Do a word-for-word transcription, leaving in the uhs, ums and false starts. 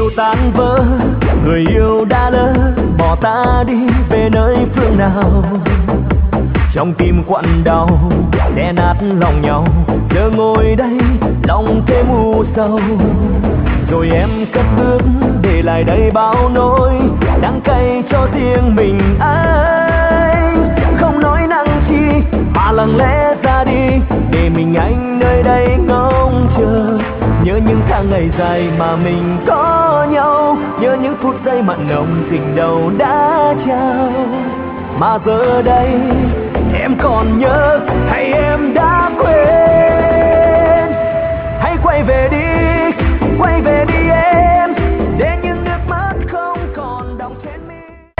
yêu tan vỡ, người yêu đã lỡ bỏ ta đi về nơi phương nào. Trong tim quặn đau đè nát lòng nhau, giờ ngồi đây lòng thêm u sầu. Rồi em cất bước để lại đây bao nỗi đắng cay cho riêng mình anh. Không nói năng chi mà lặng lẽ ra đi, để mình anh nơi đây ngóng chờ. Nhớ những tháng ngày dài mà mình có nhau, nhớ những phút giây mặn nồng tình đầu đã trao. Mà giờ đây em còn nhớ hay em đã quên? Hãy quay về đi, quay về